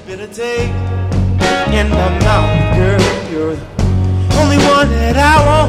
bitter taste in my mouth, girl. You're the only one that I want.